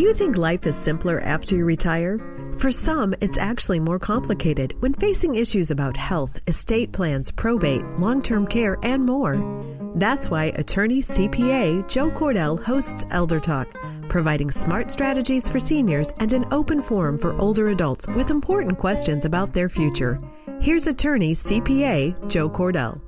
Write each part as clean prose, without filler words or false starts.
you think life is simpler after you retire? For some, it's actually more complicated when facing issues about health, estate plans, probate, long-term care, and more. That's why attorney CPA Joe Cordell hosts Elder Talk, providing smart strategies for seniors and an open forum for older adults with important questions about their future. Here's attorney CPA Joe Cordell.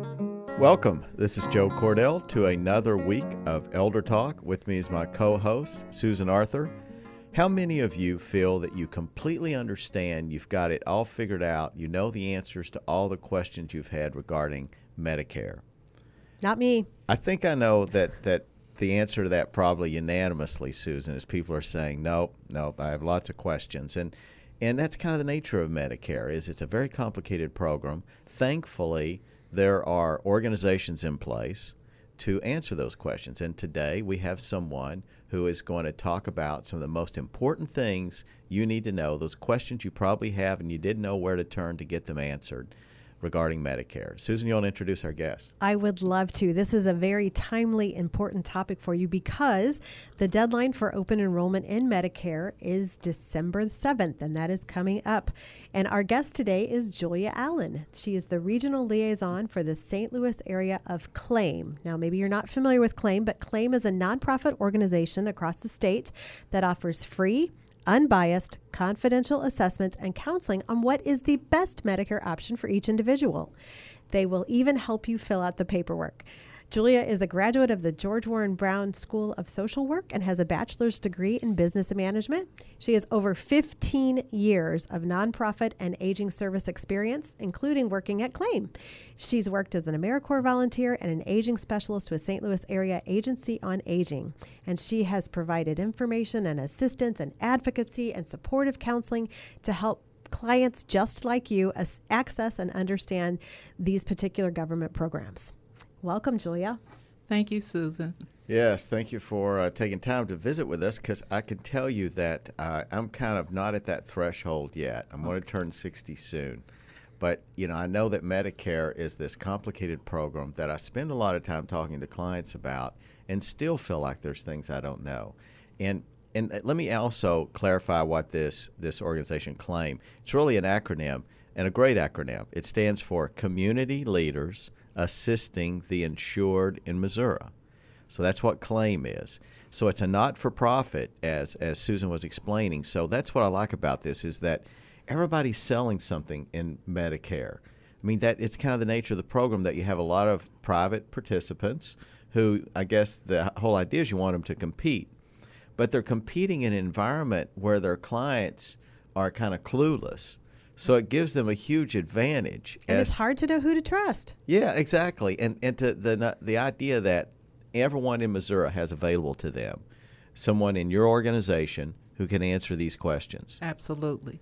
Welcome. This is Joe Cordell to another week of Elder Talk. With me is my co-host, Susan Arthur. How many of you feel that you completely understand, you've got it all figured out, you know the answers to all the questions you've had regarding Medicare? Not me. I think I know that the answer to that probably unanimously, Susan, is people are saying, nope, I have lots of questions. And that's kind of the nature of Medicare, is it's a very complicated program. Thankfully, there are organizations in place to answer those questions. And today we have someone who is going to talk about some of the most important things you need to know, those questions you probably have and you didn't know where to turn to get them answered regarding Medicare. Susan, you want to introduce our guest? I would love to. This is a very timely, important topic for you because the deadline for open enrollment in Medicare is December 7th, and that is coming up. And our guest today is Julia Allen. She is the regional liaison for the St. Louis area of CLAIM. Now, maybe you're not familiar with CLAIM, but CLAIM is a nonprofit organization across the state that offers free, unbiased, confidential assessments and counseling on what is the best Medicare option for each individual. They will even help you fill out the paperwork. Julia is a graduate of the George Warren Brown School of Social Work and has a bachelor's degree in business management. She has over 15 years of nonprofit and aging service experience, including working at CLAIM. She's worked as an AmeriCorps volunteer and an aging specialist with St. Louis Area Agency on Aging. And she has provided information and assistance and advocacy and supportive counseling to help clients just like you access and understand these particular government programs. Welcome, Julia. Thank you, Susan. Yes, thank you for taking time to visit with us, because I can tell you that I'm kind of not at that threshold yet. I'm going to turn 60 soon. But, I know that Medicare is this complicated program that I spend a lot of time talking to clients about and still feel like there's things I don't know. And let me also clarify what this organization CLAIM. It's really an acronym, and a great acronym. It stands for Community Leaders Assisting the Insured in Missouri. So that's what CLAIM is. So it's a not-for-profit, as Susan was explaining. So that's what I like about this, is that everybody's selling something in Medicare. I mean, that it's kind of the nature of the program that you have a lot of private participants who, I guess the whole idea is you want them to compete. But they're competing in an environment where their clients are kind of clueless. So it gives them a huge advantage. And it's hard to know who to trust. Yeah, exactly. And to the idea that everyone in Missouri has available to them someone in your organization who can answer these questions. Absolutely.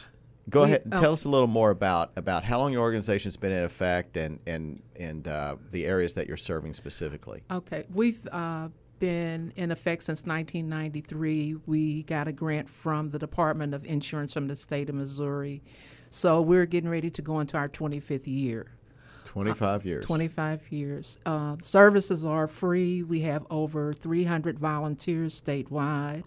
Go ahead and tell us a little more about how long your organization's been in effect and the areas that you're serving specifically. Okay. We've been in effect since 1993. We got a grant from the Department of Insurance from the state of Missouri. So we're getting ready to go into our 25th year. 25 years. 25 years. Services are free. We have over 300 volunteers statewide.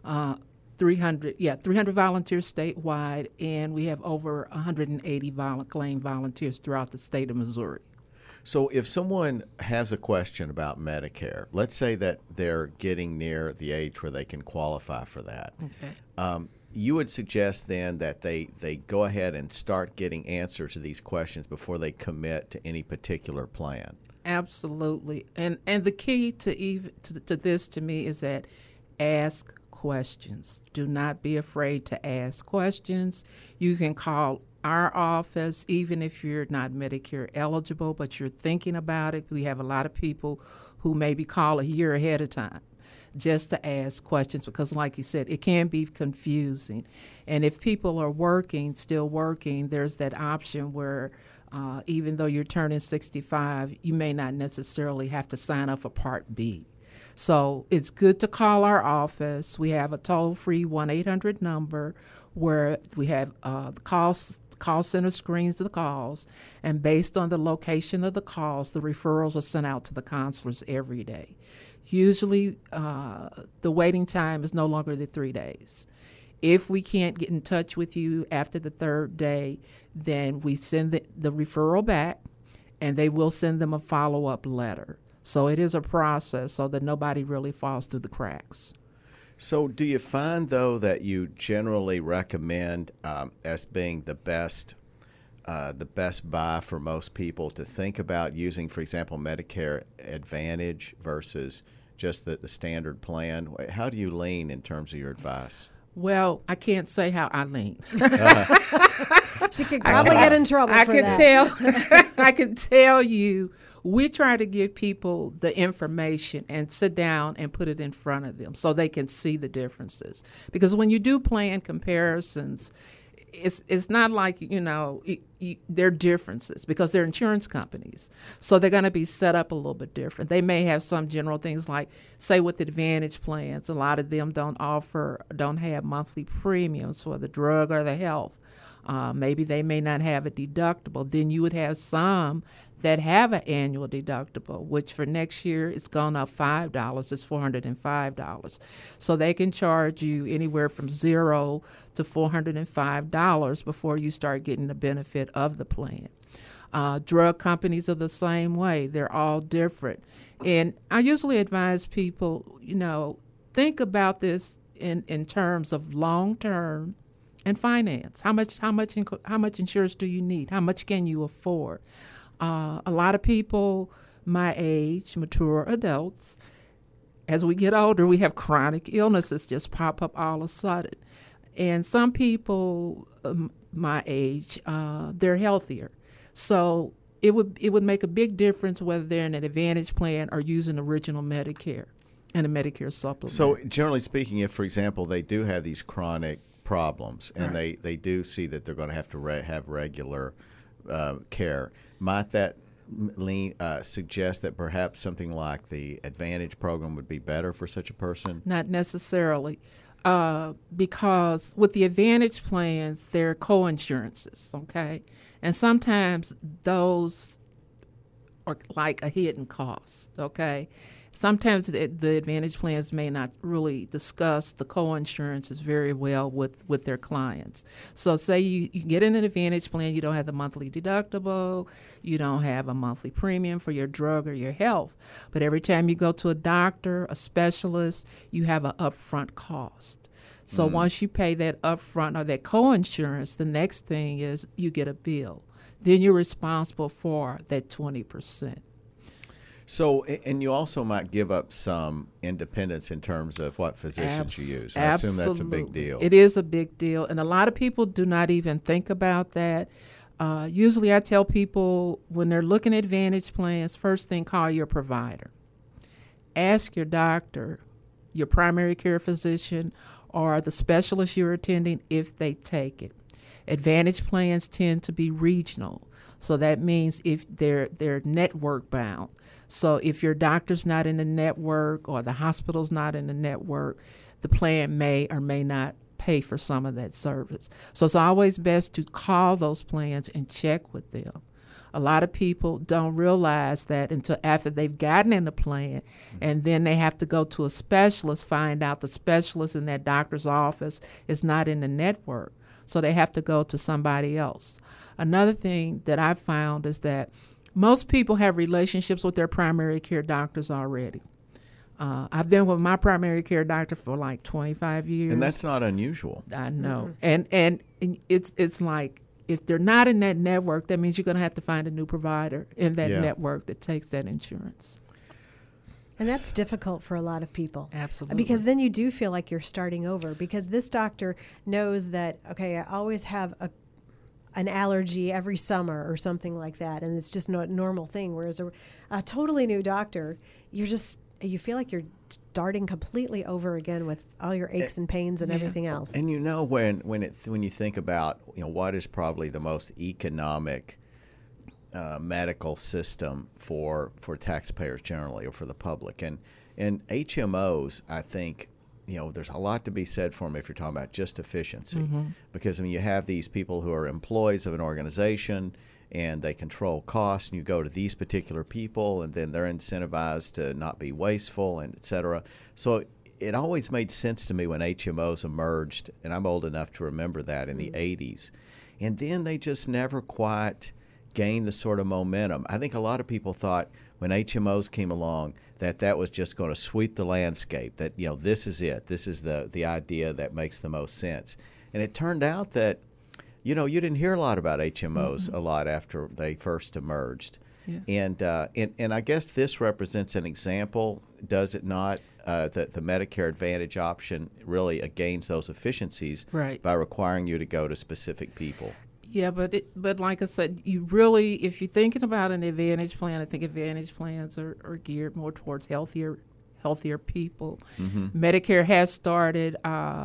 300 volunteers statewide, and we have over 180 CLAIM volunteers throughout the state of Missouri. So if someone has a question about Medicare, let's say that they're getting near the age where they can qualify for that. Okay. You would suggest then that they go ahead and start getting answers to these questions before they commit to any particular plan. Absolutely. And the key to this to me is that ask questions. Do not be afraid to ask questions. You can call our office, even if you're not Medicare eligible, but you're thinking about it. We have a lot of people who maybe call a year ahead of time just to ask questions because, like you said, it can be confusing. And if people are still working, there's that option where even though you're turning 65, you may not necessarily have to sign up for Part B. So it's good to call our office. We have a toll-free 1-800 number where we have the call center screens the calls, and based on the location of the calls, the referrals are sent out to the counselors every day. Usually, the waiting time is no longer than 3 days. If we can't get in touch with you after the third day, then we send the referral back, and they will send them a follow-up letter. So it is a process so that nobody really falls through the cracks. So do you find, though, that you generally recommend as being the best buy for most people to think about using, for example, Medicare Advantage versus just the standard plan? How do you lean in terms of your advice? Well, I can't say how I lean. She could probably get in trouble for that. I can tell you, we try to give people the information and sit down and put it in front of them so they can see the differences. Because when you do plan comparisons, it's not like, there are differences because they're insurance companies. So they're going to be set up a little bit different. They may have some general things like, say with Advantage plans, a lot of them don't have monthly premiums for the drug or the health. Maybe they may not have a deductible. Then you would have some that have an annual deductible, which for next year it's gone up $5. It's $405. So they can charge you anywhere from $0 to $405 before you start getting the benefit of the plan. Drug companies are the same way. They're all different. And I usually advise people, think about this in terms of long-term and finance. How much insurance do you need? How much can you afford? A lot of people my age, mature adults, as we get older, we have chronic illnesses just pop up all of a sudden. And some people my age, they're healthier. So it would make a big difference whether they're in an Advantage plan or using original Medicare and a Medicare supplement. So generally speaking, if, for example, they do have these chronic problems and right. they do see that they're going to have to have regular care, might that suggest that perhaps something like the Advantage program would be better for such a person? Not necessarily, because with the Advantage plans, there are co-insurances, okay? And sometimes those are like a hidden cost, okay? Sometimes the Advantage plans may not really discuss the co-insurances very well with their clients. So say you get in an Advantage plan, you don't have the monthly deductible, you don't have a monthly premium for your drug or your health, but every time you go to a doctor, a specialist, you have an upfront cost. So once you pay that upfront or that co-insurance, the next thing is you get a bill. Then you're responsible for that 20%. So, and you also might give up some independence in terms of what physicians you use. I assume that's a big deal. It is a big deal, and a lot of people do not even think about that. Usually I tell people when they're looking at Advantage plans, first thing, call your provider. Ask your doctor, your primary care physician, or the specialist you're attending if they take it. Advantage plans tend to be regional. So that means if they're network bound. So if your doctor's not in the network or the hospital's not in the network, the plan may or may not pay for some of that service. So it's always best to call those plans and check with them. A lot of people don't realize that until after they've gotten in the plan, and then they have to go to a specialist, find out the specialist in that doctor's office is not in the network. So they have to go to somebody else. Another thing that I've found is that most people have relationships with their primary care doctors already. I've been with my primary care doctor for like 25 years. And that's not unusual. I know. Mm-hmm. And it's like, if they're not in that network, that means you're going to have to find a new provider in that network that takes that insurance. And that's difficult for a lot of people. Absolutely. Because then you do feel like you're starting over, because this doctor knows that, okay, I always have an allergy every summer or something like that, and it's just not a normal thing. Whereas a totally new doctor, you feel like you're starting completely over again with all your aches and pains and everything else. And when you think about what is probably the most economic medical system for taxpayers generally, or for the public, and HMOs, I think there's a lot to be said for them if you're talking about just efficiency. Because, you have these people who are employees of an organization and they control costs, and you go to these particular people, and then they're incentivized to not be wasteful, and et cetera. So it always made sense to me when HMOs emerged, and I'm old enough to remember that in the 80s. And then they just never quite gained the sort of momentum. I think a lot of people thought when HMOs came along that was just going to sweep the landscape, that, this is it. This is the idea that makes the most sense. And it turned out that, you didn't hear a lot about HMOs a lot after they first emerged. Yeah. And I guess this represents an example, does it not, that the Medicare Advantage option really gains those efficiencies by requiring you to go to specific people. Yeah, but like I said, you really, if you're thinking about an Advantage plan, I think Advantage plans are geared more towards healthier people. Medicare has started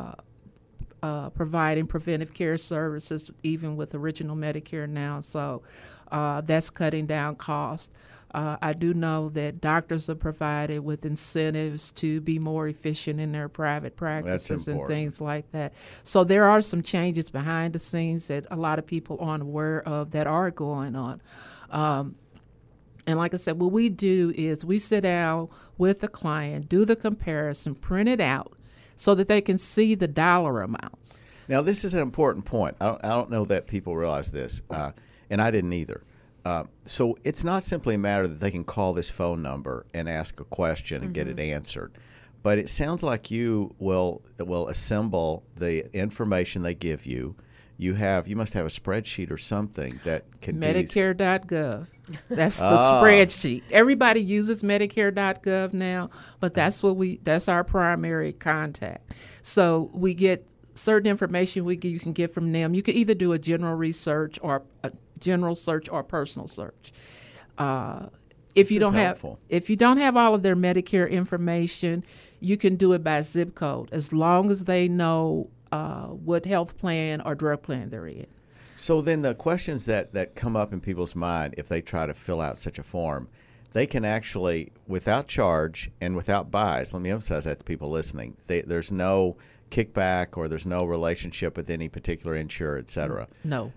providing preventive care services, even with Original Medicare now, so that's cutting down costs. I do know that doctors are provided with incentives to be more efficient in their private practices and things like that. So there are some changes behind the scenes that a lot of people aren't aware of that are going on. And like I said, what we do is we sit down with the client, do the comparison, print it out so that they can see the dollar amounts. Now, this is an important point. I don't know that people realize this, and I didn't either. So it's not simply a matter that they can call this phone number and ask a question and get it answered. But it sounds like you will assemble the information they give you. You must have a spreadsheet or something that can Medicare.gov. That's the spreadsheet. Everybody uses Medicare.gov now, but that's our primary contact. So we get certain information you can get from them. You can either do a general research or a general search or personal search. If you don't have all of their Medicare information, you can do it by zip code, as long as they know what health plan or drug plan they're in. So then the questions that come up in people's mind if they try to fill out such a form, they can actually, without charge and without bias, let me emphasize that to people listening, there's no kickback or there's no relationship with any particular insurer, et cetera. No.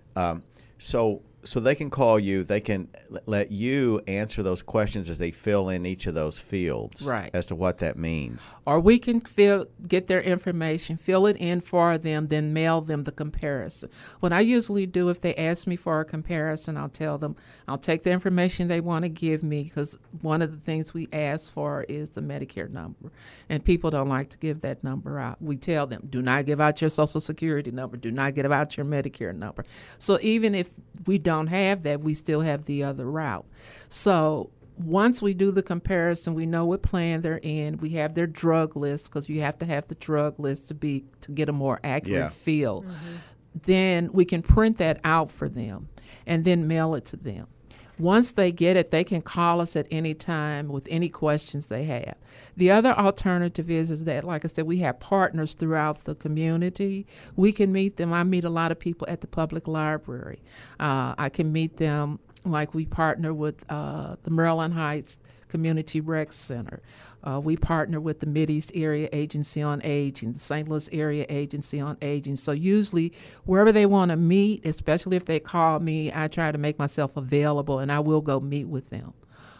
So they can call you, they can let you answer those questions as they fill in each of those fields as to what that means. Or we can get their information, fill it in for them, then mail them the comparison. What I usually do, if they ask me for a comparison, I'll tell them, I'll take the information they want to give me, because one of the things we ask for is the Medicare number. And people don't like to give that number out. We tell them, do not give out your Social Security number, do not give out your Medicare number. So even if we don't have that, we still have the other route. So once we do the comparison, we know what plan they're in. We have their drug list, because you have to have the drug list to get a more accurate feel. Then we can print that out for them and then mail it to them. Once they get it, they can call us at any time with any questions they have. The other alternative is that, like I said, we have partners throughout the community. We can meet them. I meet a lot of people at the public library. I can meet them, like we partner with the Maryland Heights Community Rec Center. We partner with the Mideast Area Agency on Aging, the St. Louis Area Agency on Aging. So usually wherever they want to meet, especially if they call me, I try to make myself available, and I will go meet with them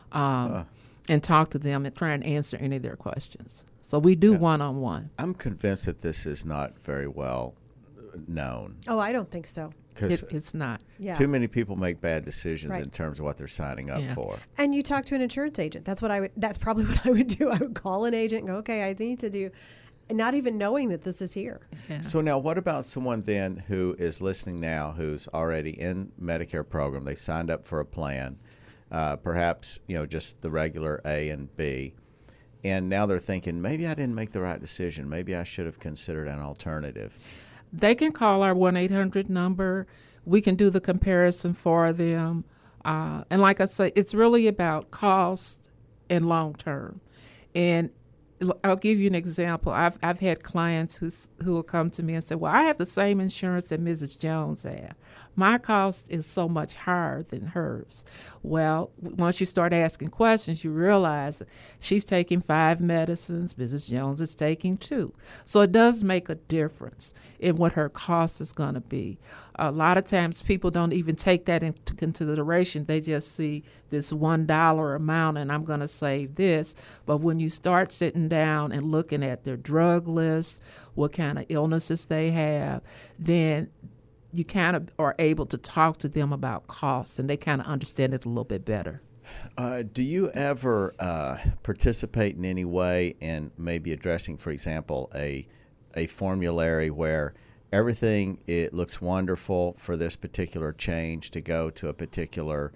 and talk to them and try and answer any of their questions. So we do one-on-one. I'm convinced that this is not very well known. Oh, I don't think so. Because it's not. Yeah. Too many people make bad decisions in terms of what they're signing up for. And you talk to an insurance agent. That's probably what I would do. I would call an agent and go, okay, I need to do, not even knowing that this is here. Yeah. So now what about someone then who is listening now who's already in Medicare program? They signed up for a plan, perhaps, just the regular A and B. And now they're thinking, maybe I didn't make the right decision. Maybe I should have considered an alternative. They can call our 1-800 number. We can do the comparison for them. And like I say, it's really about cost and long term. And I'll give you an example. I've had clients who will come to me and say, "Well, I have the same insurance that Mrs. Jones has. My cost is so much higher than hers." Well, once you start asking questions, you realize that she's taking 5 medicines, Mrs. Jones is taking 2. So it does make a difference in what her cost is going to be. A lot of times people don't even take that into consideration. They just see this $1 amount and I'm going to save this. But when you start sitting down and looking at their drug list, what kind of illnesses they have, then you kind of are able to talk to them about costs and they kind of understand it a little bit better. Do you ever participate in any way in maybe addressing, for example, a formulary where everything, it looks wonderful for this particular change to go to a particular,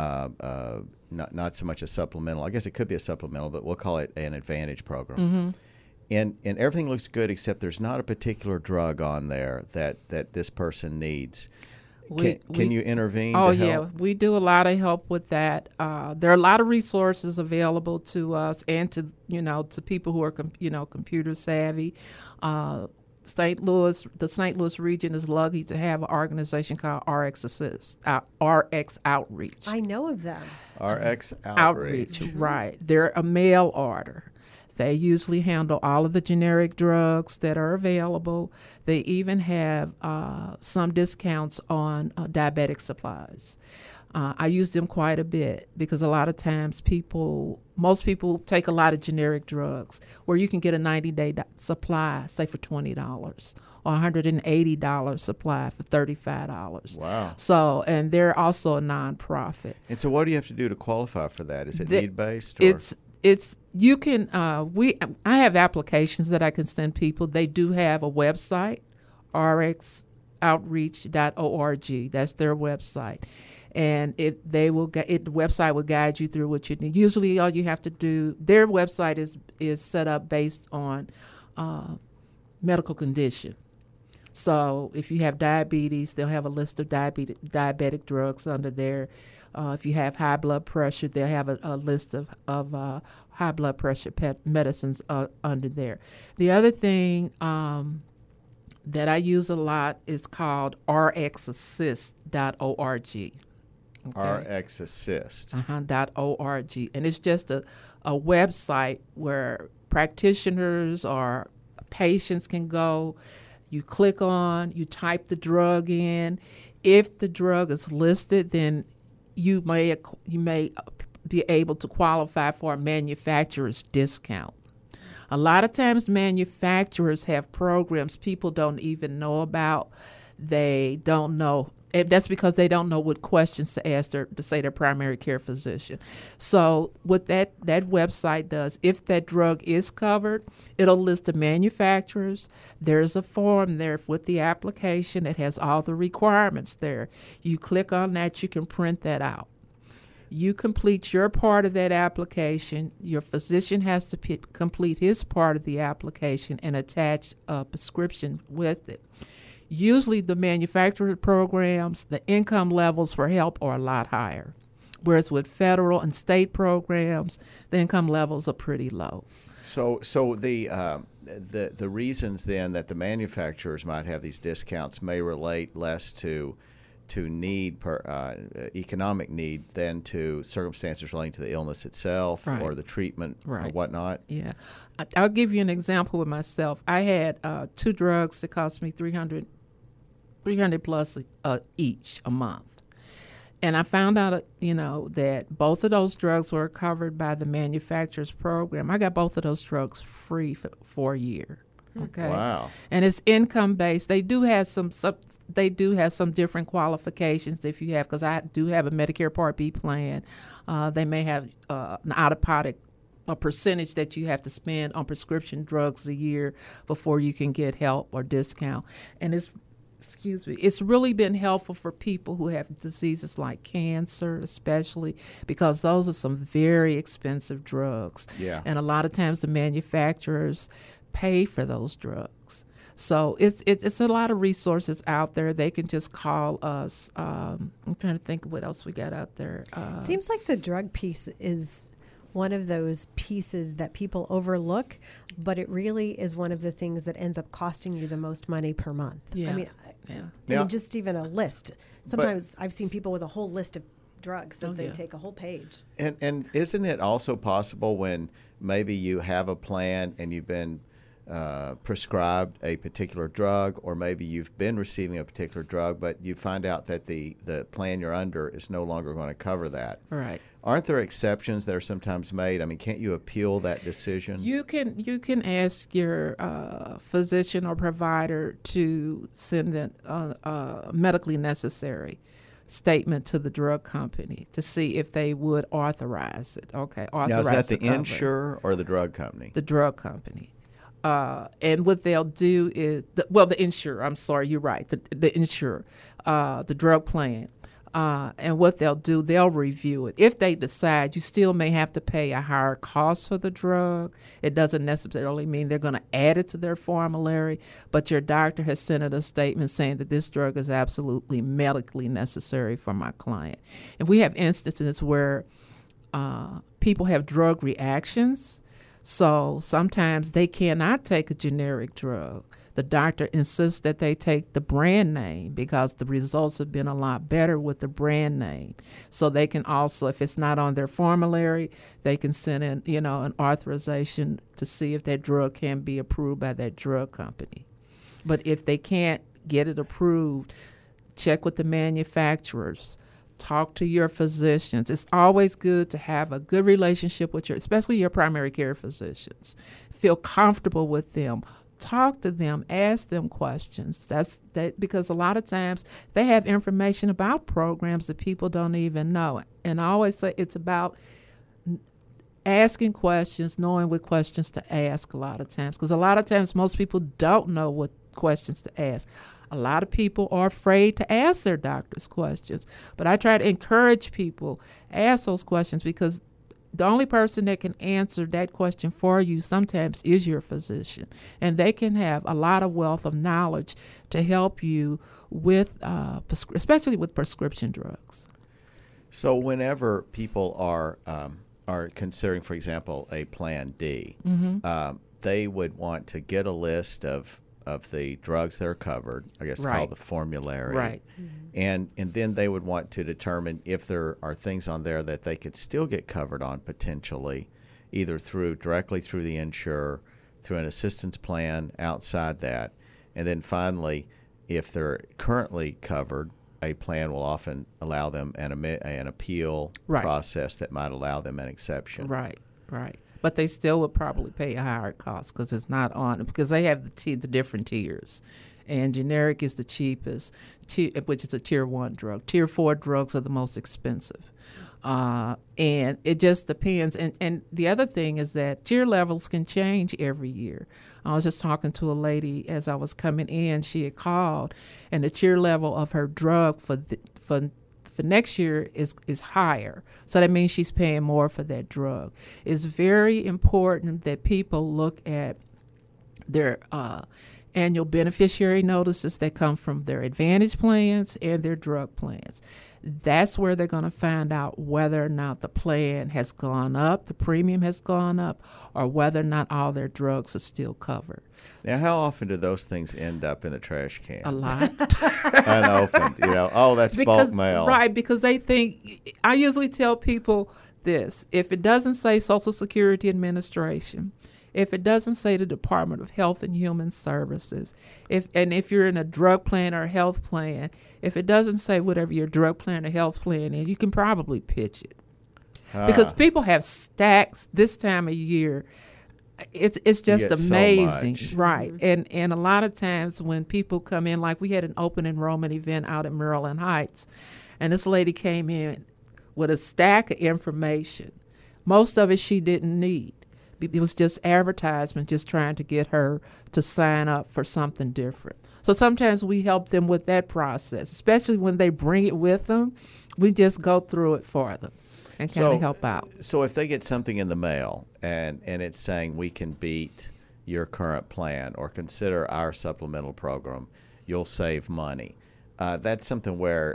not so much a supplemental, I guess it could be a supplemental, but we'll call it an Advantage program. Mm-hmm. And everything looks good except there's not a particular drug on there that this person needs. Can you intervene? Oh, to help? yeah. We do a lot of help with that. There are a lot of resources available to us and to people who are computer savvy. St. Louis, the St. Louis region is lucky to have an organization called RX Outreach. I know of them. RX Outreach. Right. They're a mail order. They usually handle all of the generic drugs that are available. They even have some discounts on diabetic supplies. I use them quite a bit because a lot of times most people take a lot of generic drugs where you can get a 90-day supply, say for $20, or $180 supply for $35. Wow. So, and they're also a nonprofit. And so what do you have to do to qualify for that? Is it need-based? You can, I have applications that I can send people. They do have a website, rxoutreach.org. That's their website. And the website will guide you through what you need. Usually all you have to do, their website is set up based on medical condition. So if you have diabetes, they'll have a list of diabetic drugs under there. If you have high blood pressure, they'll have a list of high blood pressure medicines under there. The other thing that I use a lot is called rxassist.org. Okay. rxassist.org. And it's just a website where practitioners or patients can go. You click on, you type the drug in. If the drug is listed, then you may be able to qualify for a manufacturer's discount. A lot of times manufacturers have programs people don't even know about. They don't know. That's because they don't know what questions to ask to say their primary care physician. So what that website does, if that drug is covered, it'll list the manufacturers. There's a form there with the application that has all the requirements there. You click on that, you can print that out. You complete your part of that application. Your physician has to complete his part of the application and attach a prescription with it. Usually the manufacturer programs, the income levels for help are a lot higher, whereas with federal and state programs, the income levels are pretty low. So the reasons then that the manufacturers might have these discounts may relate less to need economic need than to circumstances relating to the illness itself, right, or the treatment, right, or whatnot. Yeah, I'll give you an example with myself. I had 2 drugs that cost me $300 plus each a month, and I found out that both of those drugs were covered by the manufacturer's program. I got both of those drugs free for a year. Okay. Wow. And it's income based. They do have some different qualifications if you have, because I do have a Medicare Part B plan. They may have an out-of-pocket a percentage that you have to spend on prescription drugs a year before you can get help or discount. And it's really been helpful for people who have diseases like cancer, especially because those are some very expensive drugs. Yeah. And a lot of times the manufacturers pay for those drugs. So it's a lot of resources out there. They can just call us. I'm trying to think of what else we got out there. Seems like the drug piece is one of those pieces that people overlook, but it really is one of the things that ends up costing you the most money per month. Yeah. I mean, Yeah. just even a list. Sometimes I've seen people with a whole list of drugs that they yeah. take a whole page. And isn't it also possible when maybe you have a plan and you've been prescribed a particular drug, or maybe you've been receiving a particular drug, but you find out that the plan you're under is no longer going to cover that? Right. Aren't there exceptions that are sometimes made? I mean, can't you appeal that decision? You can ask your physician or provider to send a medically necessary statement to the drug company to see if they would authorize it. Okay, authorize. Now, is that the cover. insurer or the drug company? The drug company. And what they'll do is, the insurer, I'm sorry, you're right, the insurer, the drug plan. And what they'll do, they'll review it. If they decide you still may have to pay a higher cost for the drug, it doesn't necessarily mean they're going to add it to their formulary, but your doctor has sent in a statement saying that this drug is absolutely medically necessary for my client. And we have instances where people have drug reactions, so sometimes they cannot take a generic drug. The doctor insists that they take the brand name because the results have been a lot better with the brand name. So they can also, if it's not on their formulary, they can send in, an authorization to see if that drug can be approved by that drug company. But if they can't get it approved, check with the manufacturers. Talk to your physicians. It's always good to have a good relationship with especially your primary care physicians. Feel comfortable with them. Talk to them, ask them questions. Because a lot of times they have information about programs that people don't even know. And I always say it's about asking questions, knowing what questions to ask a lot of times. Because a lot of times most people don't know what questions to ask. A lot of people are afraid to ask their doctors questions. But I try to encourage people, ask those questions, because the only person that can answer that question for you sometimes is your physician, and they can have a lot of wealth of knowledge to help you with, especially with prescription drugs. So whenever people are considering, for example, a Plan D, they would want to get a list of the drugs that are covered, I guess Right. called the formulary. Right. And then they would want to determine if there are things on there that they could still get covered on potentially, either directly through the insurer, through an assistance plan outside that. And then finally, if they're currently covered, a plan will often allow them an appeal Right. process that might allow them an exception. Right. But they still would probably pay a higher cost because it's not on, because they have the different tiers. And generic is the cheapest, which is a tier 1 drug. Tier 4 drugs are the most expensive. And it just depends. And the other thing is that tier levels can change every year. I was just talking to a lady as I was coming in. She had called, and the tier level of her drug for next year is higher. So that means she's paying more for that drug. It's very important that people look at their annual beneficiary notices that come from their Advantage plans and their drug plans. That's where they're going to find out whether or not the plan has gone up, the premium has gone up, or whether or not all their drugs are still covered. Now, how often do those things end up in the trash can? A lot. Unopened, that's bulk mail. Right, because they think, I usually tell people this: if it doesn't say Social Security Administration, if it doesn't say the Department of Health and Human Services, if you're in a drug plan or a health plan, if it doesn't say whatever your drug plan or health plan is, you can probably pitch it. Because people have stacks this time of year. It's just amazing, so right? And a lot of times when people come in, like we had an open enrollment event out at Maryland Heights, and this lady came in with a stack of information. Most of it she didn't need. It was just advertisement, just trying to get her to sign up for something different. So sometimes we help them with that process, especially when they bring it with them. We just go through it for them and kind of help out. So if they get something in the mail and it's saying we can beat your current plan or consider our supplemental program, you'll save money. That's something where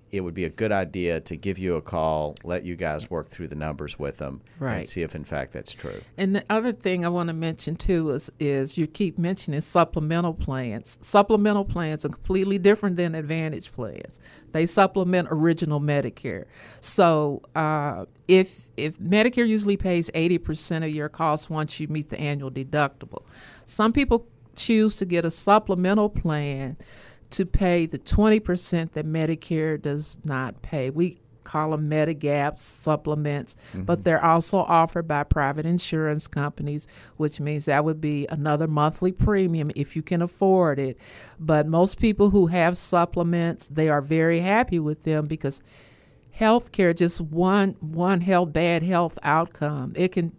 it would be a good idea to give you a call, let you guys work through the numbers with them, Right. and see if in fact that's true. And the other thing I want to mention too is you keep mentioning supplemental plans. Supplemental plans are completely different than Advantage plans. They supplement original Medicare. So if Medicare usually pays 80% of your costs once you meet the annual deductible, some people choose to get a supplemental plan to pay the 20% that Medicare does not pay. We call them Medigap supplements, but they're also offered by private insurance companies, which means that would be another monthly premium if you can afford it. But most people who have supplements, they are very happy with them because healthcare, just one bad health outcome,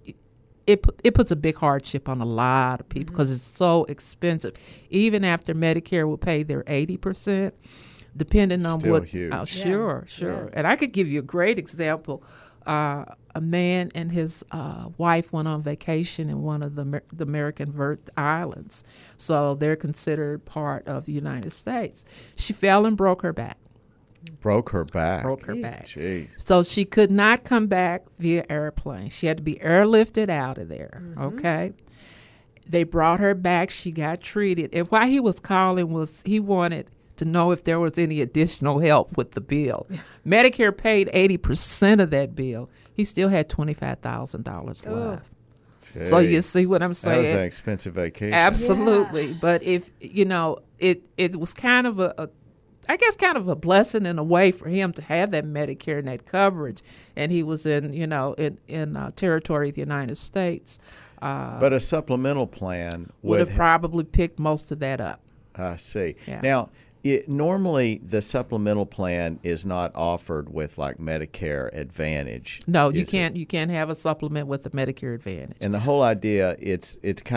it puts a big hardship on a lot of people because it's so expensive. Even after Medicare will pay their 80%, depending on Still what. huge. Oh, sure. Yeah. And I could give you a great example. A man and his wife went on vacation in one of the American Virgin Islands, so they're considered part of the United States. She fell and broke her back. Broke her back. Jeez. So she could not come back via airplane. She had to be airlifted out of there. Okay. They brought her back. She got treated. And why he was calling was he wanted to know if there was any additional help with the bill. Medicare paid 80% of that bill. He still had $25,000 left. So you see what I'm saying? That was an expensive vacation. Absolutely. But if, it was kind of I guess kind of a blessing in a way for him to have that Medicare and that coverage. And he was in territory of the United States. But a supplemental plan would have probably picked most of that up. I see. Yeah. Now, normally the supplemental plan is not offered with like Medicare Advantage. No, you is can't. it? You can't have a supplement with the Medicare Advantage. And the whole idea, it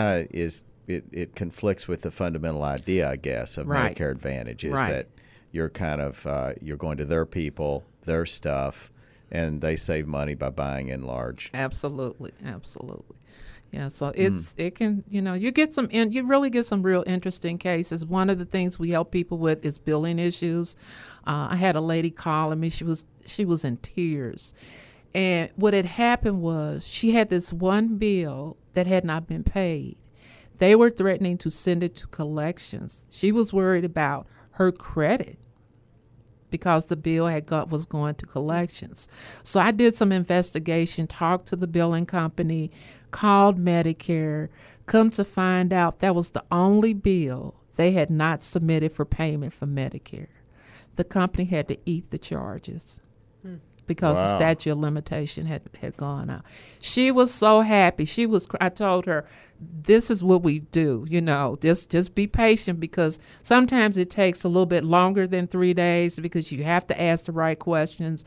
conflicts with the fundamental idea, I guess, of Right. Medicare Advantage is Right. that you're kind of you're going to their people, their stuff, and they save money by buying in large. Absolutely. Yeah, so it can, you really get some real interesting cases. One of the things we help people with is billing issues. I had a lady calling me. She was in tears. And what had happened was she had this one bill that had not been paid. They were threatening to send it to collections. She was worried about her credit because the bill was going to collections. So I did some investigation, talked to the billing company, called Medicare, come to find out that was the only bill they had not submitted for payment from Medicare. The company had to eat the charges because the statute of limitation had gone out. She was so happy. I told her, this is what we do, just be patient because sometimes it takes a little bit longer than 3 days because you have to ask the right questions,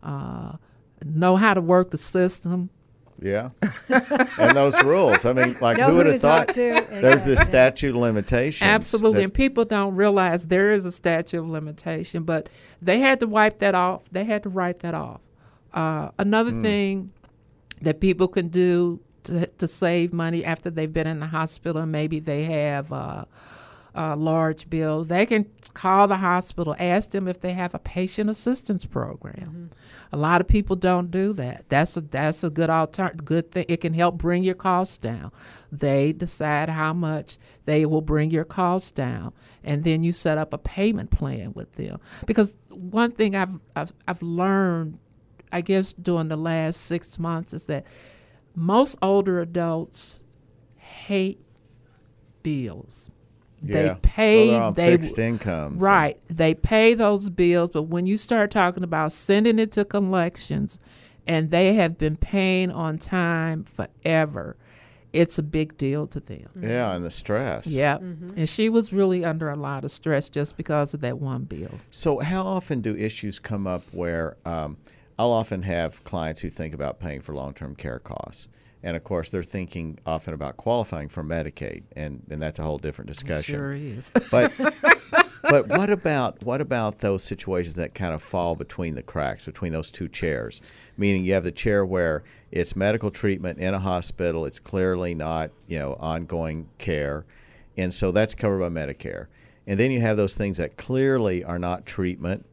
know how to work the system. Yeah. And those rules. I mean, like, Know who would who have to talk thought to. there's this statute of limitations? Absolutely. And people don't realize there is a statute of limitation, but they had to wipe that off. They had to write that off. Another thing that people can do to save money after they've been in the hospital and maybe they have a large bill, they can call the hospital, ask them if they have a patient assistance program. A lot of people don't do that. That's a good thing. It can help bring your costs down. They decide how much they will bring your costs down, and then you set up a payment plan with them. Because one thing I've learned, I guess, during the last 6 months is that most older adults hate bills. Yeah. They're on fixed incomes. Right. They pay those bills, but when you start talking about sending it to collections and they have been paying on time forever, it's a big deal to them. Yeah, and the stress. Yeah. And she was really under a lot of stress just because of that one bill. So how often do issues come up where I'll often have clients who think about paying for long-term care costs. And, of course, they're thinking often about qualifying for Medicaid, and that's a whole different discussion. Sure is. But what about those situations that kind of fall between the cracks, between those two chairs? Meaning you have the chair where it's medical treatment in a hospital, it's clearly not, ongoing care, and so that's covered by Medicare. And then you have those things that clearly are not treatment.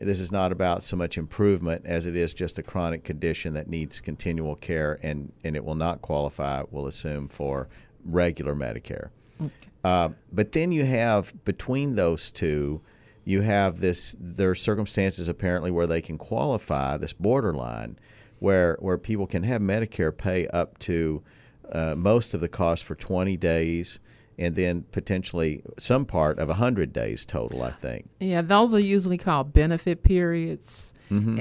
This is not about so much improvement as it is just a chronic condition that needs continual care, and it will not qualify, we'll assume, for regular Medicare. Okay. But then you have, between those two, you have there are circumstances apparently where they can qualify, this borderline, where people can have Medicare pay up to most of the cost for 20 days, and then potentially some part of 100 days total, I think. Yeah, those are usually called benefit periods. Mm-hmm.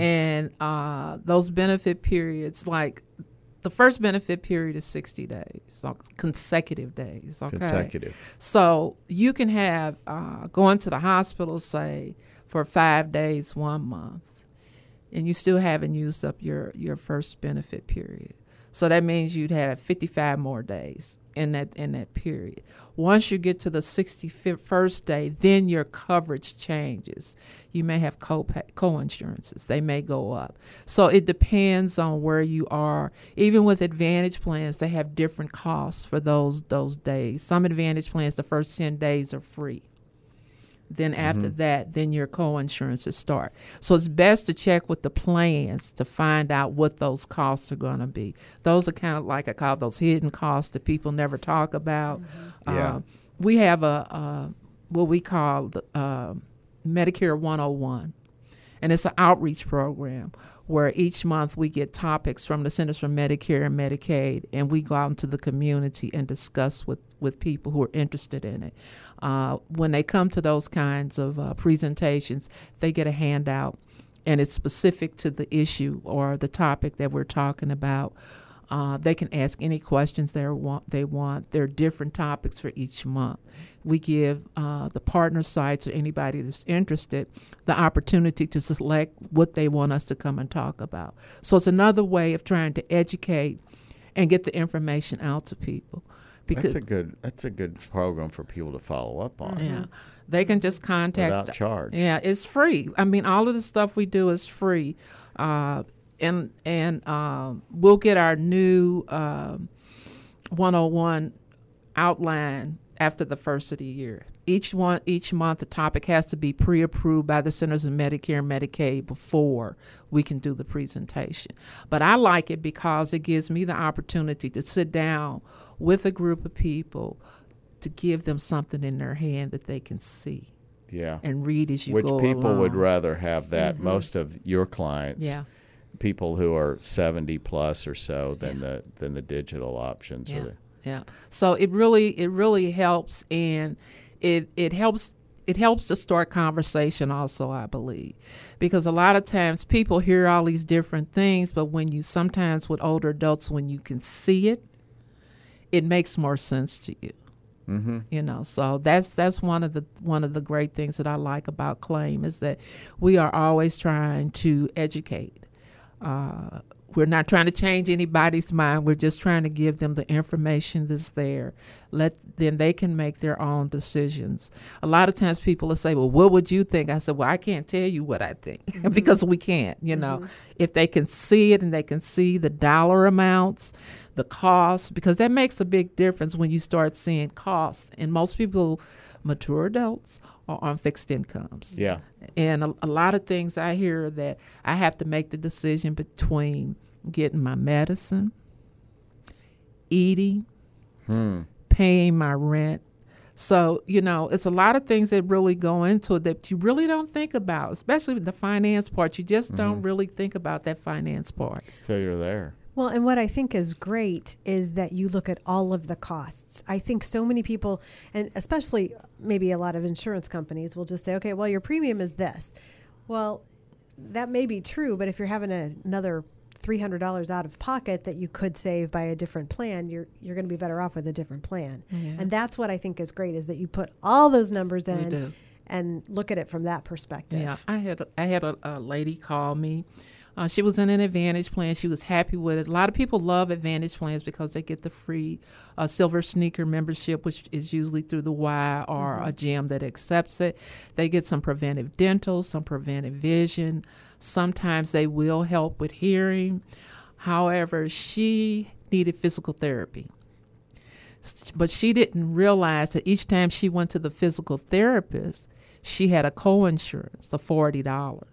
And those benefit periods, like the first benefit period is 60 days, so consecutive days. Okay? Consecutive. So you can have going to the hospital, say, for 5 days, 1 month, and you still haven't used up your first benefit period. So that means you'd have 55 more days in that period. Once you get to the 61st day, then your coverage changes. You may have co-insurances. They may go up. So it depends on where you are. Even with Advantage plans, they have different costs for those days. Some Advantage plans, the first 10 days are free. Then after that, then your co-insurances start. So it's best to check with the plans to find out what those costs are going to be. Those are kind of like I call those hidden costs that people never talk about. Yeah. We have what we call the Medicare 101, and it's an outreach program where each month we get topics from the Centers for Medicare and Medicaid, and we go out into the community and discuss with people who are interested in it. When they come to those kinds of presentations, they get a handout, and it's specific to the issue or the topic that we're talking about. They can ask any questions they want. There are different topics for each month. We give the partner sites or anybody that's interested the opportunity to select what they want us to come and talk about. So it's another way of trying to educate and get the information out to people. Because that's a good program for people to follow up on. Yeah, they can just contact without charge. Yeah, it's free. I mean, all of the stuff we do is free. And we'll get our new 101 outline after the first of the year. Each month, the topic has to be pre-approved by the Centers of Medicare and Medicaid before we can do the presentation. But I like it because it gives me the opportunity to sit down with a group of people to give them something in their hand that they can see. Yeah. And read as you go go along. Which people would rather have that. Mm-hmm. Most of your clients. Yeah. People who are 70 plus or so than the digital options. Yeah. So it really helps, and it helps to start conversation also, I believe, because a lot of times people hear all these different things, but sometimes with older adults, when you can see it, it makes more sense to you. Mm-hmm. So that's one of the great things that I like about Claim is that we are always trying to educate. We're not trying to change anybody's mind. We're just trying to give them the information that's there. Then they can make their own decisions. A lot of times people will say, well, what would you think? I said, well, I can't tell you what I think because we can't, If they can see it and they can see the dollar amounts, the costs, because that makes a big difference when you start seeing costs. And most people, mature adults, are on fixed incomes. Yeah. And a lot of things I hear that I have to make the decision between getting my medicine, eating, paying my rent. So, it's a lot of things that really go into it that you really don't think about, especially with the finance part. You just don't really think about that finance part. So you're there. Well, and what I think is great is that you look at all of the costs. I think so many people, and especially maybe a lot of insurance companies, will just say, okay, well, your premium is this. Well, that may be true, but if you're having another $300 out of pocket that you could save by a different plan, you're going to be better off with a different plan. Yeah. And that's what I think is great, is that you put all those numbers in and look at it from that perspective. Yeah, I had a lady call me. She was in an Advantage plan. She was happy with it. A lot of people love Advantage plans because they get the free Silver Sneaker membership, which is usually through the Y or a gym that accepts it. They get some preventive dental, some preventive vision. Sometimes they will help with hearing. However, she needed physical therapy. But she didn't realize that each time she went to the physical therapist, she had a co-insurance of $40.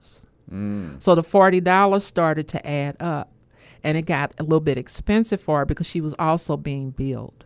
So the $40 started to add up, and it got a little bit expensive for her because she was also being billed.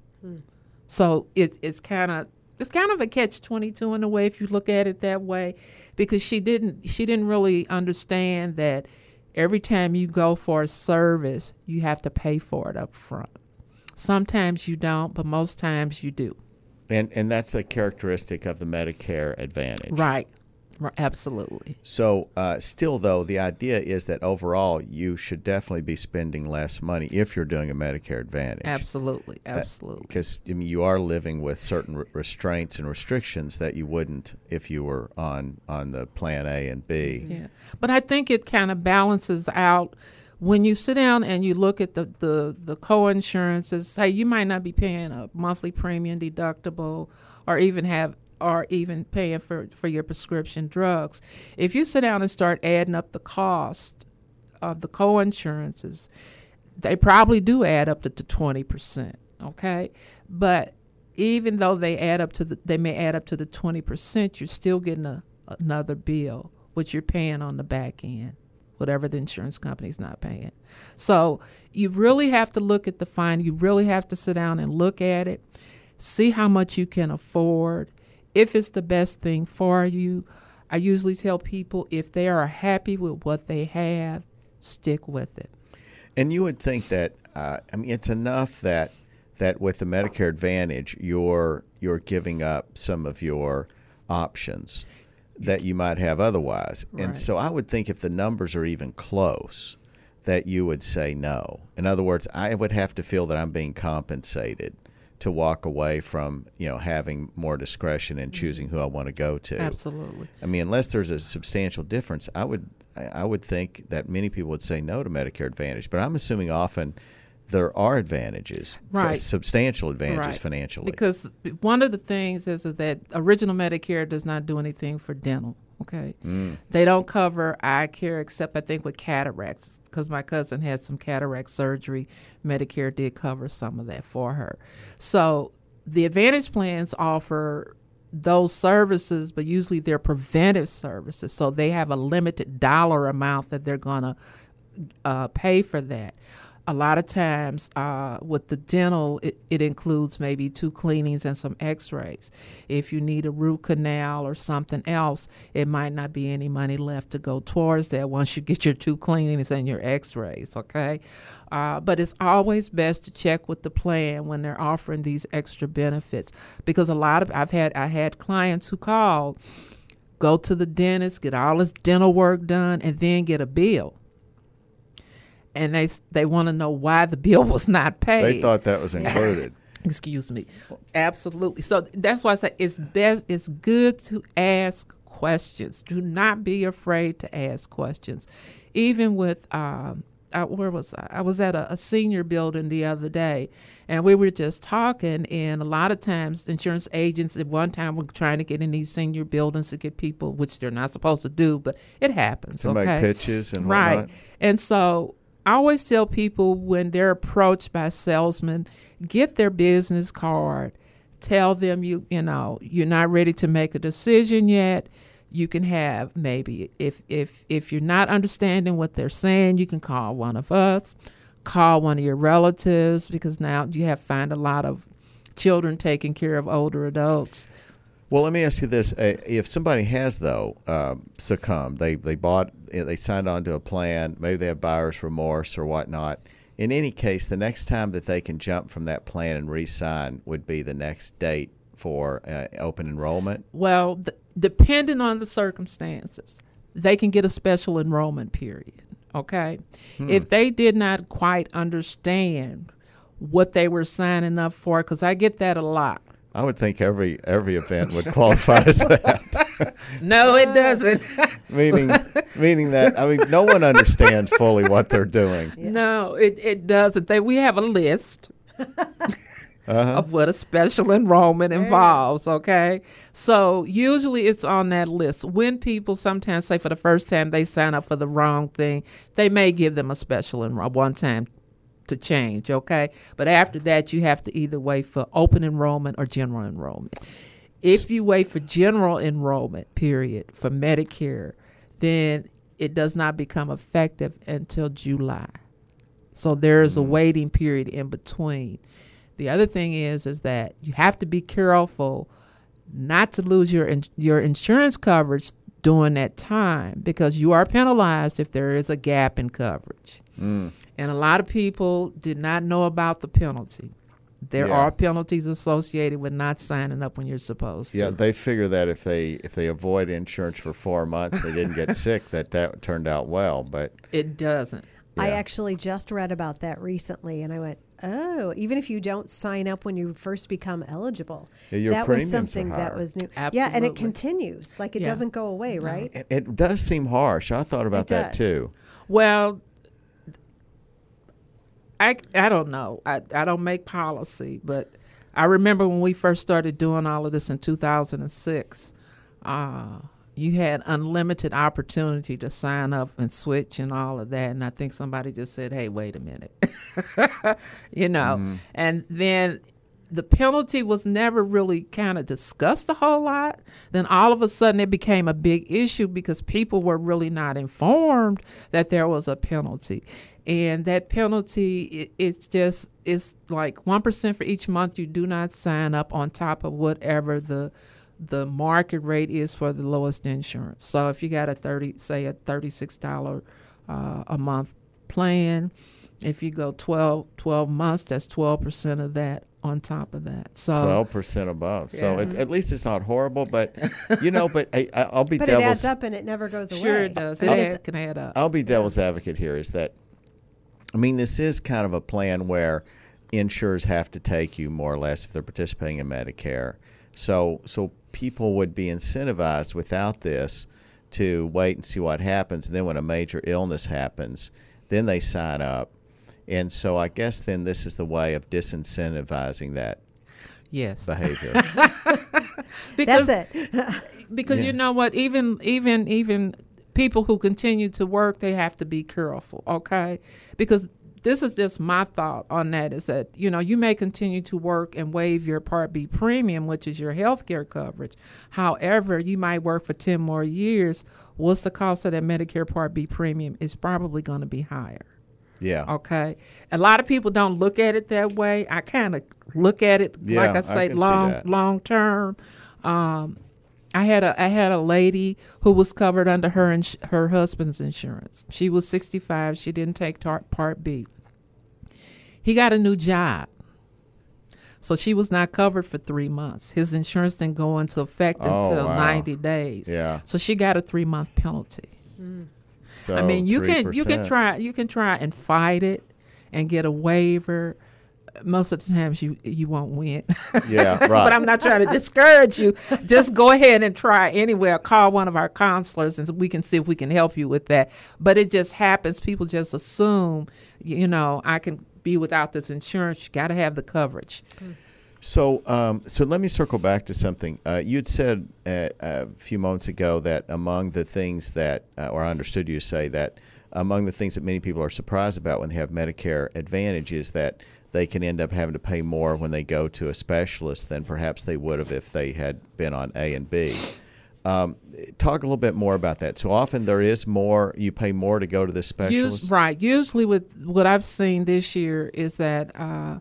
So it's kind of a catch-22 in a way if you look at it that way, because she didn't really understand that every time you go for a service, you have to pay for it up front. Sometimes you don't, but most times you do. And that's a characteristic of the Medicare Advantage. Right. Absolutely. So still, though, the idea is that overall you should definitely be spending less money if you're doing a Medicare Advantage. Absolutely. Because you are living with certain restraints and restrictions that you wouldn't if you were on the Plan A and B. Yeah. But I think it kind of balances out. When you sit down and you look at the co-insurances, say you might not be paying a monthly premium deductible or even paying for your prescription drugs. If you sit down and start adding up the cost of the co-insurances, they probably do add up to 20%, okay? But even though they may add up to the 20%, you're still getting another bill, which you're paying on the back end, whatever the insurance company's not paying. So you really have to look at the fine. You really have to sit down and look at it, see how much you can afford, if it's the best thing for you. I usually tell people if they are happy with what they have, stick with it. And you would think that, it's enough that with the Medicare Advantage, you're giving up some of your options that you might have otherwise. Right. And so I would think if the numbers are even close, that you would say no. In other words, I would have to feel that I'm being compensated to walk away from, having more discretion in choosing who I want to go to. Absolutely. Unless there's a substantial difference, I would think that many people would say no to Medicare Advantage. But I'm assuming often there are advantages, right, substantial advantages, right, financially. Because one of the things is that original Medicare does not do anything for dental. Okay, They don't cover eye care except I think with cataracts, because my cousin had some cataract surgery. Medicare did cover some of that for her. So the Advantage plans offer those services, but usually they're preventive services. So they have a limited dollar amount that they're going to pay for that. A lot of times with the dental, it includes maybe 2 cleanings and some x-rays. If you need a root canal or something else, it might not be any money left to go towards that once you get your 2 cleanings and your x-rays, okay? But it's always best to check with the plan when they're offering these extra benefits, because I had clients who called, go to the dentist, get all this dental work done, and then get a bill. And they want to know why the bill was not paid. They thought that was included. Excuse me. Absolutely. So that's why I say it's good to ask questions. Do not be afraid to ask questions. Even with where was I? I was at a senior building the other day, and we were just talking, and a lot of times insurance agents at one time were trying to get in these senior buildings to get people, which they're not supposed to do, but it happens. To make pitches and right. whatnot. And so I always tell people when they're approached by salesmen, get their business card. Tell them you're not ready to make a decision yet. You can have maybe if you're not understanding what they're saying, you can call one of us, call one of your relatives, because now you find a lot of children taking care of older adults. Well, let me ask you this: if somebody has succumbed, they signed on to a plan, maybe they have buyer's remorse or whatnot. In any case, the next time that they can jump from that plan and re-sign would be the next date for open enrollment. Well, depending on the circumstances, they can get a special enrollment period. Okay, if they did not quite understand what they were signing up for, because I get that a lot. I would think every event would qualify as that. No, it doesn't. meaning that no one understands fully what they're doing. Yeah. No, it doesn't. We have a list of what a special enrollment involves. Okay, so usually it's on that list. When people sometimes say for the first time they sign up for the wrong thing, they may give them a special enrollment one time to change, okay? But after that, you have to either wait for open enrollment or general enrollment. If you wait for general enrollment period for Medicare, then it does not become effective until July. So there is a waiting period in between. The other thing is that you have to be careful not to lose your insurance coverage during that time, because you are penalized if there is a gap in coverage. And a lot of people did not know about the penalty. There are penalties associated with not signing up when you're supposed to. Yeah, they figure that if they avoid insurance for 4 months, they didn't get sick, that turned out well, but it doesn't. I actually just read about that recently, and I went, oh, even if you don't sign up when you first become eligible, your that was premiums something are that higher. was new. Absolutely. Yeah, and it continues. Like, it doesn't go away, right? It does seem harsh. I thought about that does. too. Well, I don't know. I don't make policy, but I remember when we first started doing all of this in 2006, you had unlimited opportunity to sign up and switch and all of that. And I think somebody just said, hey, wait a minute, and then the penalty was never really kind of discussed a whole lot. Then all of a sudden it became a big issue because people were really not informed that there was a penalty. And that penalty, it's like 1% for each month you do not sign up on top of whatever the market rate is for the lowest insurance. So if you got a $36 a month plan, if you go 12 months, that's 12% of that on top of that. So 12% above. So at least it's not horrible, but I'll be But devil's. it adds up and it never goes away. sure it does. And It can add up. I'll be devil's advocate here. Is that, I mean, this is kind of a plan where insurers have to take you more or less if they're participating in Medicare. So people would be incentivized without this to wait and see what happens. And then when a major illness happens, then they sign up. And so I guess then this is the way of disincentivizing that behavior. Because, That's it. because you know what, even people who continue to work, they have to be careful, okay? Because this is just my thought on that, is that, you may continue to work and waive your Part B premium, which is your health care coverage. However, you might work for 10 more years. What's the cost of that Medicare Part B premium? Is probably going to be higher. Yeah. Okay. A lot of people don't look at it that way. I kind of look at it, like I say, can see that. long term. I had a lady who was covered under her husband's insurance. She was 65. She didn't take Part B. He got a new job, so she was not covered for 3 months. His insurance didn't go into effect until 90 days. Yeah. So she got a 3-month penalty. So I mean, you 3%. can try and fight it and get a waiver. Most of the times you won't win. Yeah, right. But I'm not trying to discourage you. Just go ahead and try anyway. Call one of our counselors and we can see if we can help you with that. But it just happens. People just assume, I can be without this insurance. You got to have the coverage. So let me circle back to something. You'd said a few moments ago that among the things that, or I understood you to say that among the things that many people are surprised about when they have Medicare Advantage is that they can end up having to pay more when they go to a specialist than perhaps they would have if they had been on A and B. Talk a little bit more about that. So often there is more, you pay more to go to the specialist? Right. Usually with what I've seen this year is that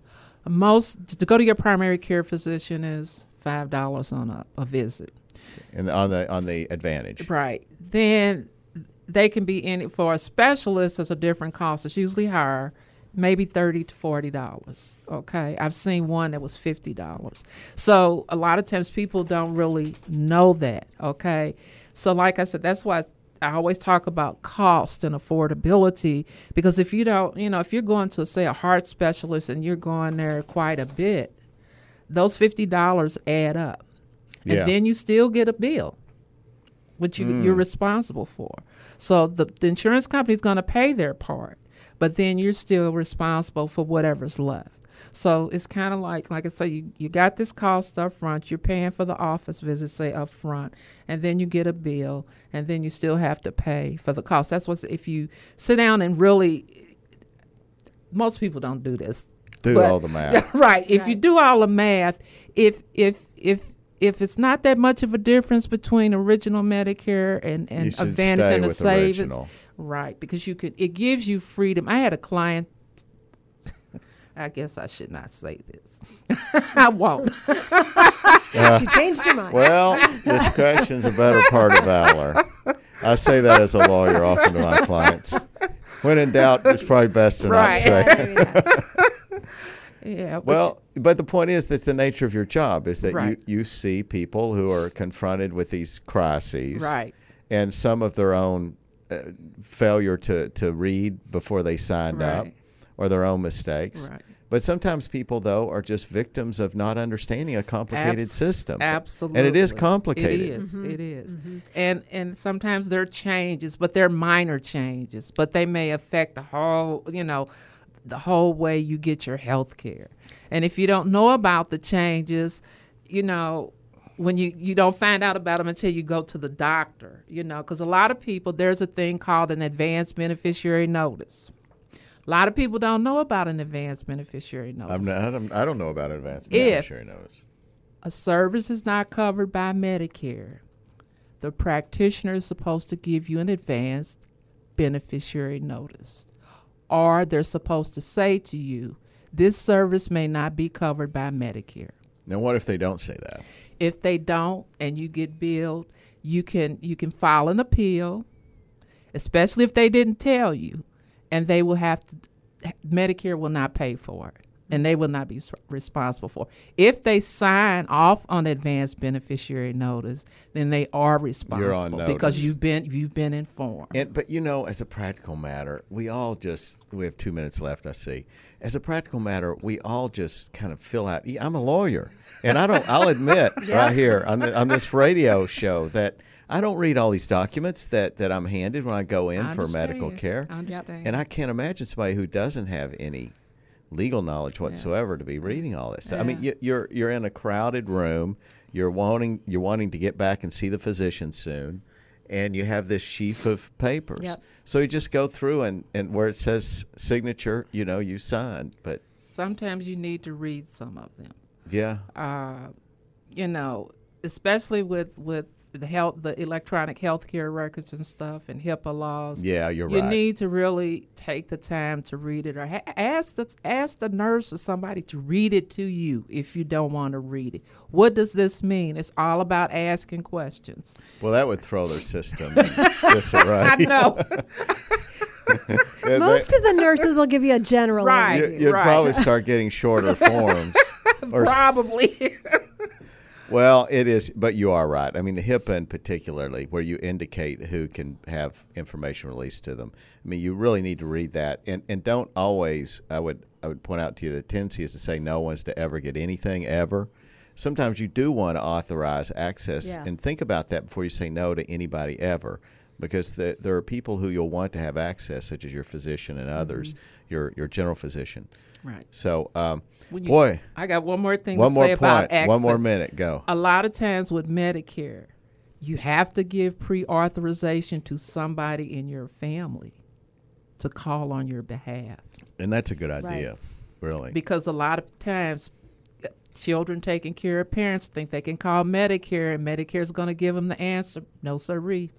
to go to your primary care physician is $5 on a visit. And on the Advantage. Right. Then they can be in it for a specialist. It's a different cost. It's usually higher, maybe $30 to $40. Okay. I've seen one that was $50. So a lot of times people don't really know that. Okay. So like I said, that's why I always talk about cost and affordability, because if you don't, if you're going to, say, a heart specialist and you're going there quite a bit, those $50 add up. And then you still get a bill, which you're responsible for. So the insurance company is going to pay their part, but then you're still responsible for whatever's left. So it's kind of like I say, you got this cost up front. You're paying for the office visit, say, up front, and then you get a bill, and then you still have to pay for the cost. That's what, if you sit down and really, most people don't do this. Do all the math. Right. If you do all the math, if if it's not that much of a difference between original Medicare and You should Advantage stay and the with savings, original. right? Because it gives you freedom. I had a client. I guess I should not say this. I won't. She changed her mind. Well, discretion's a better part of valor. I say that as a lawyer often to my clients. When in doubt, it's probably best to not Right. say. Yeah. Well, but the point is that's the nature of your job is that Right. you see people who are confronted with these crises. Right. And some of their own failure to read before they signed up Right. or their own mistakes. Right. But sometimes people, though, are just victims of not understanding a complicated system. Absolutely. And it is complicated. It is. It is. And sometimes there are changes, but they're minor changes, but they may affect the whole, the whole way you get your health care. And if you don't know about the changes, when you don't find out about them until you go to the doctor, because a lot of people, there's a thing called an advanced beneficiary notice. A lot of people don't know about an advanced beneficiary notice. I don't know about advanced beneficiary notice. A service is not covered by Medicare, the practitioner is supposed to give you an advanced beneficiary notice. Or they're supposed to say to you, this service may not be covered by Medicare. Now, what if they don't say that? If they don't and you get billed, you can file an appeal, especially if they didn't tell you, and they will have to, Medicare will not pay for it, and they will not be responsible for it. If they sign off on advanced beneficiary notice, then they are responsible. You're on notice. Because you've been informed. But as a practical matter, we have 2 minutes left, I see. As a practical matter, we all just kind of fill out. I'm a lawyer, and I'll admit right here on this radio show that I don't read all these documents that I'm handed when I go in for medical care. I understand. And I can't imagine somebody who doesn't have any legal knowledge whatsoever to be reading all this. I mean, you're in a crowded room. You're wanting to get back and see the physician soon, and you have this sheaf of papers. Yep. So you just go through and where it says signature, you sign. But Sometimes you need to read some of them. yeah, Especially with the electronic healthcare records and stuff and HIPAA laws. yeah, you're You right. need to really take the time to read it, or ask the nurse or somebody to read it to you if you don't want to read it. What does this mean? It's all about asking questions. Well, that would throw their system in disarray. I know. Most of the nurses will give you a general Right. overview. You'd probably start getting shorter forms. Probably. Well, it is, but you are right. I mean, the HIPAA in particularly, where you indicate who can have information released to them. I mean, you really need to read that, and don't always. I would point out to you the tendency is to say no one's to ever get anything ever. Sometimes you do want to authorize access, and think about that before you say no to anybody ever, because there are people who you'll want to have access, such as your physician and others, your general physician. Right. So, I got one more thing one to more say about point, access. 1 more minute, go. A lot of times with Medicare, you have to give pre-authorization to somebody in your family to call on your behalf. And that's a good idea, really. Because a lot of times children taking care of parents think they can call Medicare and Medicare is going to give them the answer. No, sirree.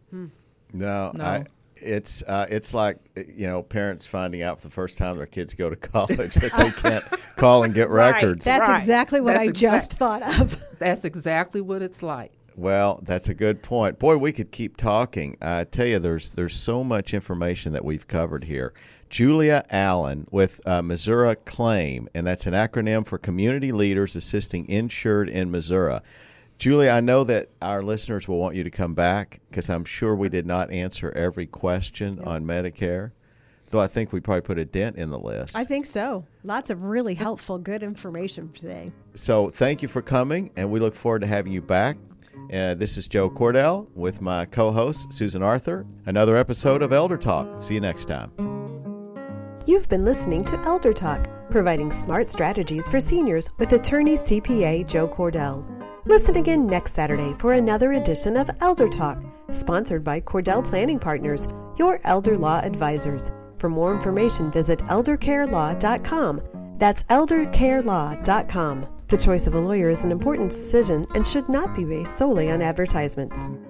No. It's like, parents finding out for the first time their kids go to college that they can't call and get records. That's Right. exactly what That's I just thought of. That's exactly what it's like. Well, that's a good point. Boy, we could keep talking. I tell you, there's so much information that we've covered here. Julia Allen with Missouri Claim, and that's an acronym for Community Leaders Assisting Insured in Missouri. Julia, I know that our listeners will want you to come back because I'm sure we did not answer every question on Medicare, though I think we probably put a dent in the list. I think so. Lots of really helpful, good information today. So thank you for coming, and we look forward to having you back. This is Joe Cordell with my co-host, Susan Arthur. Another episode of Elder Talk. See you next time. You've been listening to Elder Talk, providing smart strategies for seniors with attorney CPA Joe Cordell. Listen again next Saturday for another edition of Elder Talk, sponsored by Cordell Planning Partners, your elder law advisors. For more information, visit eldercarelaw.com. That's eldercarelaw.com. The choice of a lawyer is an important decision and should not be based solely on advertisements.